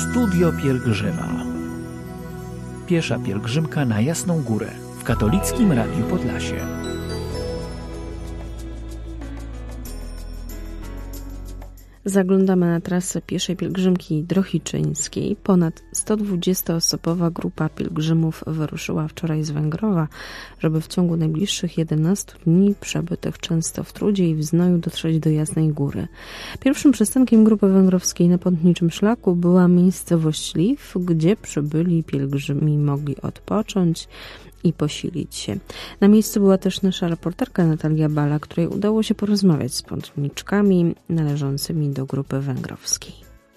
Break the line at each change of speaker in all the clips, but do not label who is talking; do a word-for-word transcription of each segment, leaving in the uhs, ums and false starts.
Studio Pielgrzyma. Piesza pielgrzymka na Jasną Górę w Katolickim Radiu Podlasie.
Zaglądamy na trasę pieszej pielgrzymki Drohiczyńskiej. Ponad sto dwudziestoosobowa grupa pielgrzymów wyruszyła wczoraj z Węgrowa, żeby w ciągu najbliższych jedenastu dni przebytych często w trudzie i w znoju dotrzeć do Jasnej Góry. Pierwszym przystankiem grupy węgrowskiej na pątniczym szlaku była miejscowość Liw, gdzie przybyli pielgrzymi mogli odpocząć i posilić się. Na miejscu była też nasza reporterka Natalia Bala, której udało się porozmawiać z pątniczkami należącymi do grupy węgrowskiej.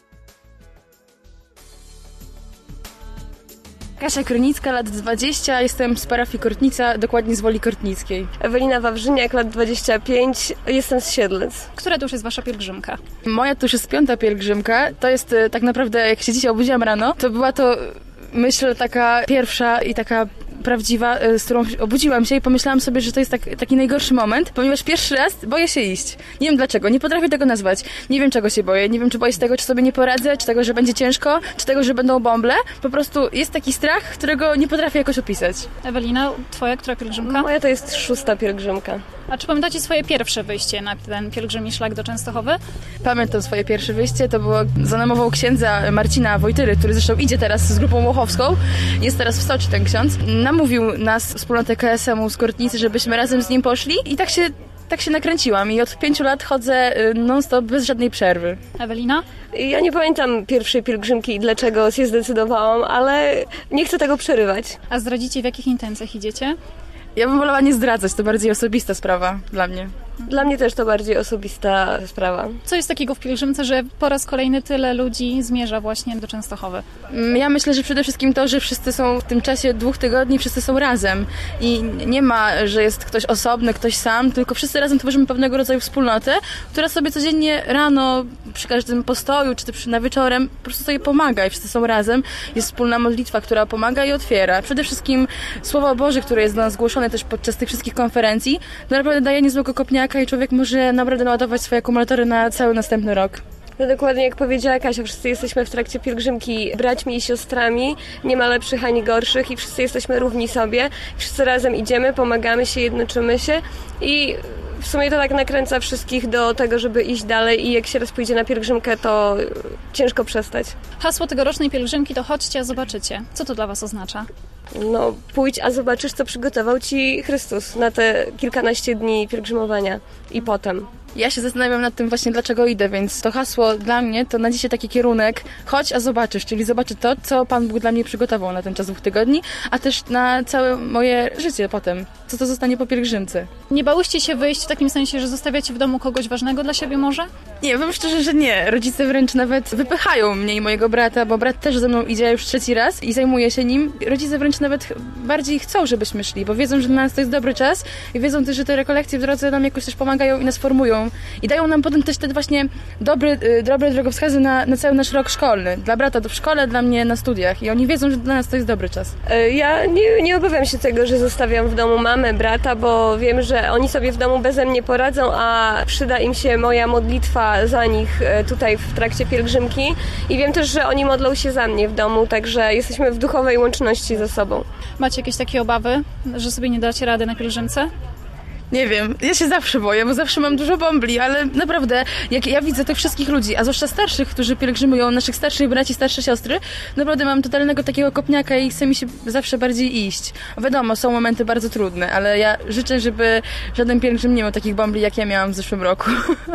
Kasia Krynicka, lat dwadzieścia, jestem z parafii Kortnica, dokładnie z Woli Kortnickiej.
Ewelina Wawrzyniak, lat dwadzieścia pięć, jestem z Siedlec.
Która to już jest wasza pielgrzymka?
Moja to już jest piąta pielgrzymka. To jest tak naprawdę, jak się dzisiaj obudziłam rano, to była to myśl taka pierwsza i taka prawdziwa, z którą obudziłam się i pomyślałam sobie, że to jest tak, taki najgorszy moment, ponieważ pierwszy raz boję się iść. Nie wiem dlaczego, nie potrafię tego nazwać. Nie wiem, czego się boję. Nie wiem, czy boję się tego, czy sobie nie poradzę, czy tego, że będzie ciężko, czy tego, że będą bąble. Po prostu jest taki strach, którego nie potrafię jakoś opisać.
Ewelina, twoja, która pielgrzymka?
Moja to jest szósta pielgrzymka.
A czy pamiętacie swoje pierwsze wyjście na ten pielgrzymi szlak do Częstochowy?
Pamiętam swoje pierwsze wyjście, to było za namową księdza Marcina Wojtyry, który zresztą idzie teraz z grupą łochowską. Jest teraz w Soczi ten ksiądz. Namówił nas, wspólnotę K S M-u z Kortnicy, żebyśmy razem z nim poszli i tak się, tak się nakręciłam i od pięciu lat chodzę non-stop bez żadnej przerwy.
Ewelina?
Ja nie pamiętam pierwszej pielgrzymki i dlaczego się zdecydowałam, ale nie chcę tego przerywać.
A zdradzicie, w jakich intencjach idziecie?
Ja bym wolała nie zdradzać, to bardziej osobista sprawa dla mnie.
Dla mnie też to bardziej osobista sprawa.
Co jest takiego w pielgrzymce, że po raz kolejny tyle ludzi zmierza właśnie do Częstochowy?
Ja myślę, że przede wszystkim to, że wszyscy są w tym czasie dwóch tygodni, wszyscy są razem i nie ma, że jest ktoś osobny, ktoś sam, tylko wszyscy razem tworzymy pewnego rodzaju wspólnotę, która sobie codziennie rano, przy każdym postoju, czy też na wieczorem po prostu sobie pomaga i wszyscy są razem. Jest wspólna modlitwa, która pomaga i otwiera. Przede wszystkim Słowo Boże, które jest do nas głoszone też podczas tych wszystkich konferencji, to naprawdę daje niezłego kopniaka i człowiek może naprawdę naładować swoje akumulatory na cały następny rok.
No dokładnie jak powiedziała Kasia, wszyscy jesteśmy w trakcie pielgrzymki braćmi i siostrami, nie ma lepszych ani gorszych i wszyscy jesteśmy równi sobie. Wszyscy razem idziemy, pomagamy się, jednoczymy się i w sumie to tak nakręca wszystkich do tego, żeby iść dalej i jak się raz pójdzie na pielgrzymkę, to ciężko przestać.
Hasło tegorocznej pielgrzymki to chodźcie, a zobaczycie. Co to dla was oznacza?
No, pójdź, a zobaczysz, co przygotował ci Chrystus na te kilkanaście dni pielgrzymowania i potem.
Ja się zastanawiam nad tym właśnie, dlaczego idę, więc to hasło dla mnie to na dzisiaj taki kierunek chodź, a zobaczysz, czyli zobaczę to, co Pan Bóg dla mnie przygotował na ten czas dwóch tygodni, a też na całe moje życie potem, co to zostanie po pielgrzymce.
Nie bałyście się wyjść w takim sensie, że zostawiacie w domu kogoś ważnego dla siebie może?
Nie, powiem szczerze, że nie. Rodzice wręcz nawet wypychają mnie i mojego brata, bo brat też ze mną idzie już trzeci raz i zajmuje się nim. Rodzice wręcz nawet bardziej chcą, żebyśmy szli, bo wiedzą, że dla nas to jest dobry czas i wiedzą też, że te rekolekcje w drodze nam jakoś też pomagają i nas formują. I dają nam potem też te właśnie dobre, dobre drogowskazy na, na cały nasz rok szkolny. Dla brata to w szkole, dla mnie na studiach. I oni wiedzą, że dla nas to jest dobry czas.
Ja nie, nie obawiam się tego, że zostawiam w domu mamę, brata, bo wiem, że oni sobie w domu beze mnie poradzą, a przyda im się moja modlitwa za nich tutaj w trakcie pielgrzymki. I wiem też, że oni modlą się za mnie w domu, także jesteśmy w duchowej łączności ze sobą.
Macie jakieś takie obawy, że sobie nie dacie rady na pielgrzymce?
Nie wiem, ja się zawsze boję, bo zawsze mam dużo bąbli, ale naprawdę, jak ja widzę tych wszystkich ludzi, a zwłaszcza starszych, którzy pielgrzymują, naszych starszych braci, starsze siostry, naprawdę mam totalnego takiego kopniaka i chce mi się zawsze bardziej iść. Wiadomo, są momenty bardzo trudne, ale ja życzę, żeby żaden pielgrzym nie miał takich bąbli, jak ja miałam w zeszłym roku.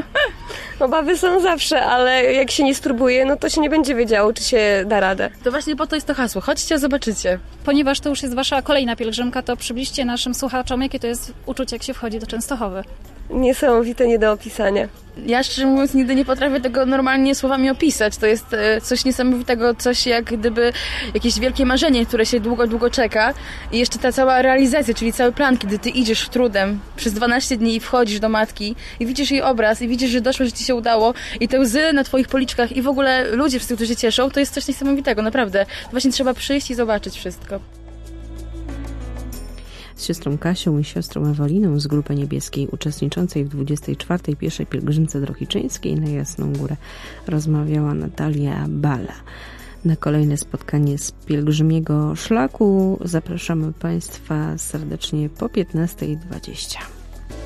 Obawy są zawsze, ale jak się nie spróbuje, no to się nie będzie wiedziało, czy się da radę.
To właśnie po to jest to hasło. Chodźcie, zobaczycie.
Ponieważ to już jest wasza kolejna pielgrzymka, to przybliżcie naszym słuchaczom, jakie to jest uczucie, jak się wchodzi do Częstochowy.
Niesamowite, nie do opisania.
Ja szczerze mówiąc nigdy nie potrafię tego normalnie słowami opisać. To jest coś niesamowitego, coś jak gdyby jakieś wielkie marzenie, które się długo, długo czeka i jeszcze ta cała realizacja, czyli cały plan, kiedy ty idziesz trudem przez dwanaście dni i wchodzisz do matki i widzisz jej obraz i widzisz, że doszło, że ci się udało i te łzy na twoich policzkach i w ogóle ludzie wszyscy, którzy się cieszą, to jest coś niesamowitego, naprawdę. Właśnie trzeba przyjść i zobaczyć wszystko.
Z siostrą Kasią i siostrą Eweliną z Grupy Niebieskiej uczestniczącej w dwudziestej czwartej pieszej pielgrzymce drohiczyńskiej na Jasną Górę rozmawiała Natalia Bala. Na kolejne spotkanie z pielgrzymiego szlaku zapraszamy Państwa serdecznie po piętnasta dwadzieścia.